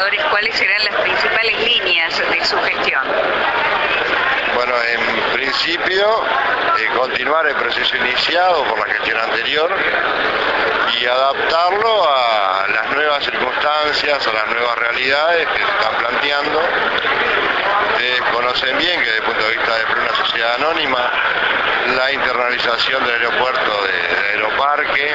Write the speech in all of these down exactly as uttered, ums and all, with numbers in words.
legisladores cuáles serán las principales líneas de su gestión. Bueno, en principio, eh, continuar el proceso iniciado por la gestión anterior y adaptarlo a las nuevas circunstancias, a las nuevas realidades que se están planteando. Ustedes conocen bien que desde el punto de vista de Pluna Sociedad Anónima, la internalización del aeropuerto de, de Aeroparque,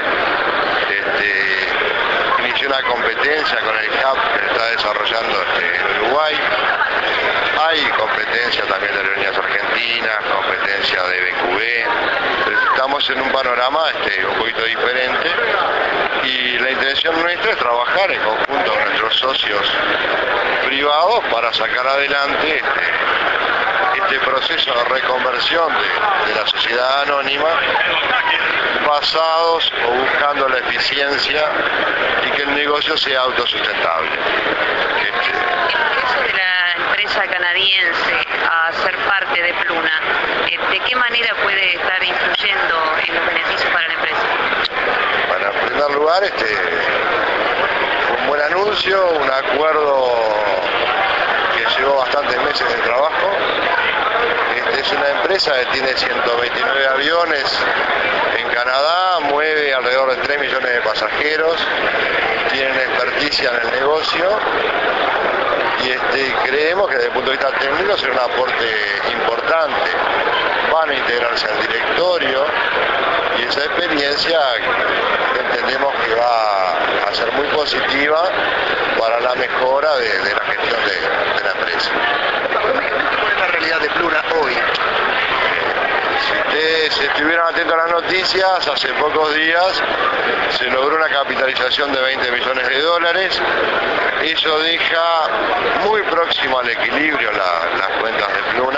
este, inició una competencia con el hub que se está desarrollando este, en Uruguay. Hay competencia también de Aerolíneas Argentinas, competencia de B Q B, pero estamos en un panorama este, un poquito diferente y la intención nuestra es trabajar en conjunto con nuestros socios privados para sacar adelante este, este proceso de reconversión de, de la sociedad anónima basados o buscando la eficiencia y que el negocio sea autosustentable. Este, empresa canadiense a ser parte de Pluna, ¿de qué manera puede estar influyendo en los beneficios para la empresa? Bueno, en primer lugar, este, fue un buen anuncio, un acuerdo que llevó bastantes meses de trabajo. Este, es una empresa que tiene ciento veintinueve aviones en Canadá, mueve alrededor de tres millones de pasajeros, tienen experticia en el negocio. Y este, creemos que desde el punto de vista técnico será un aporte importante. Van a integrarse al directorio y esa experiencia entendemos que va a ser muy positiva para la mejora de, de la gestión de, de la empresa. ¿Cuál es la realidad de Pluna hoy? Si ustedes estuvieran atentos a las noticias, hace pocos días se logró una capitalización de veinte millones de dólares. Eso deja muy próximo al equilibrio la, las cuentas de Pluna.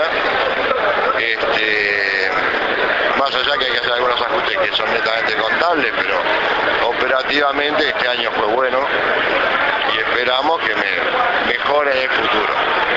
Este, más allá que hay que hacer algunos ajustes que son netamente contables, pero operativamente este año fue bueno y esperamos que me, mejore en el futuro.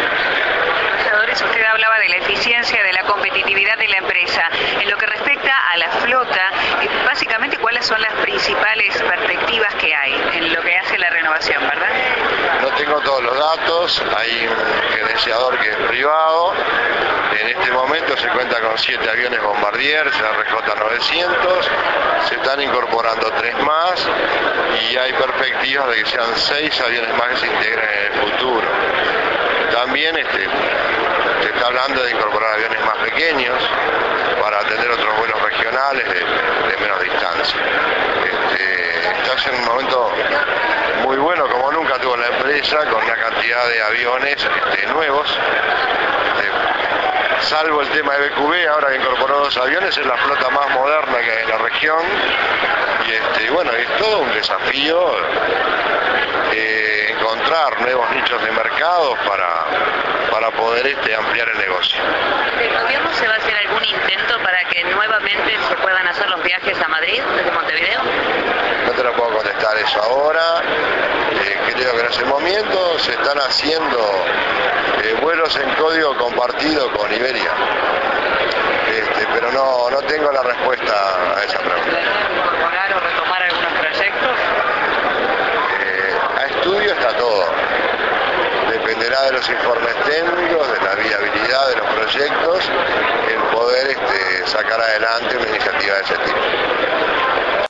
Usted hablaba de la eficiencia, de la competitividad de la empresa. En lo que respecta a la flota, básicamente, ¿cuáles son las principales perspectivas que hay en lo que hace la renovación, verdad? No tengo todos los datos, hay un gerenciador que es privado. En este momento se cuenta con siete aviones Bombardier, R J novecientos, se están incorporando tres más y hay perspectivas de que sean seis aviones más que se integren en el futuro. También este, se está hablando de incorporar aviones más pequeños para atender otros vuelos regionales de, de menos distancia. Este, está en un momento muy bueno, como nunca tuvo la empresa, con una cantidad de aviones este, nuevos. Este, salvo el tema de B Q B, ahora que incorporó dos aviones, es la flota más moderna que hay en la región. Y este, bueno, es todo un desafío eh, encontrar nuevos nichos de mercados para, para poder este, ampliar el negocio. ¿El gobierno se va a hacer algún intento para que nuevamente se puedan hacer los viajes a Madrid desde Montevideo? No te lo puedo contestar eso ahora. Eh, creo que en ese momento se están haciendo eh, vuelos en código compartido con Iberia. Este, pero no, no tengo la respuesta a esa pregunta. ¿Incorporar o retomar algunos proyectos? Eh, a estudio está todo. Dependerá de los informes técnicos, de la viabilidad de los proyectos, el poder este, sacar adelante una iniciativa de ese tipo.